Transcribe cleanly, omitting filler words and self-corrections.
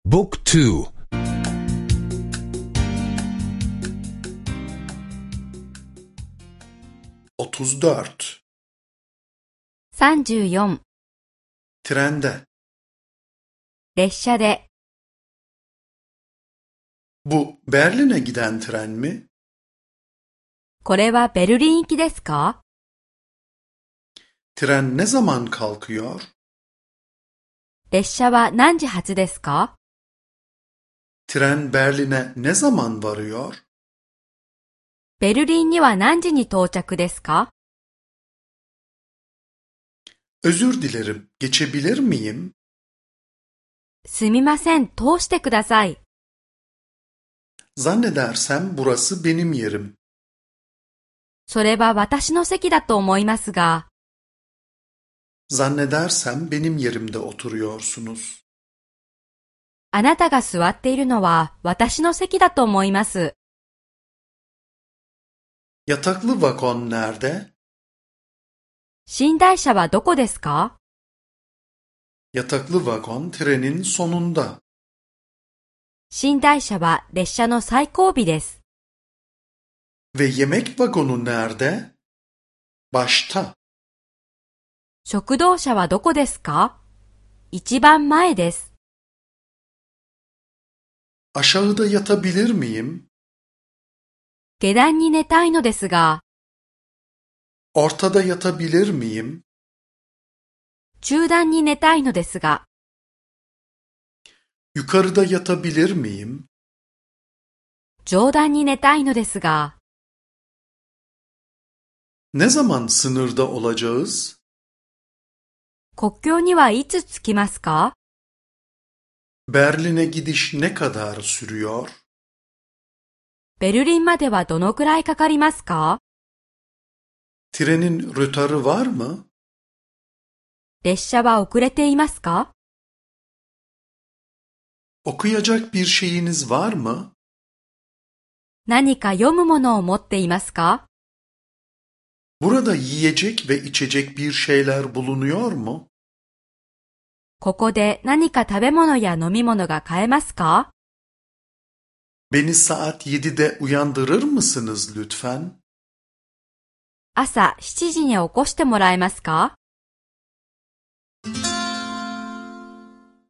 Book 2 34 34 Trende. 列車で Bu Berlin'e giden tren mi? これはベルリン行きですか？ Tren ne zaman kalkıyor? 列車は何時発ですか？ Tren Berlin'e ne zaman varıyor? ベルリンには何時に到着ですか？ Özür dilerim, geçebilir miyim? すみません、通してください。 Zannedersem burası benim yerim. それは私の席だと思いますが、 Zannedersem benim yerimde oturuyorsunuz. あなたが座っているのは私の席だと思います。 Yataklı vagon nerede? 寝台車はどこですか？ Yataklı vagon trenin sonunda. 寝台車は列車の最後尾です。 Ve yemek vagonu nerede? Başta. 食堂車はどこですか？一番前です。 Aşağıda yatabilir miyim? 下段に寝たいのですが、 Ortada yatabilir miyim? 中段に寝たいのですが、 Yukarıda yatabilir miyim? 上段に寝たいのですが、 Ne zaman sınırda olacağız? 国境にはいつ着きますか？ Berlin'e gidiş ne kadar sürüyor? ベルリンまではどのくらいかかりますか？ Trenin rötarı var mı? 列車は遅れていますか？ Okuyacak bir şeyiniz var mı? 何か読むものを持っていますか？ Burada yiyecek ve içecek bir şeyler bulunuyor mu? ここで何か食べ物や飲み物が買えますか？ Beni saat 7'de uyandırır mısınız lütfen? 朝7時に起こしてもらえますか？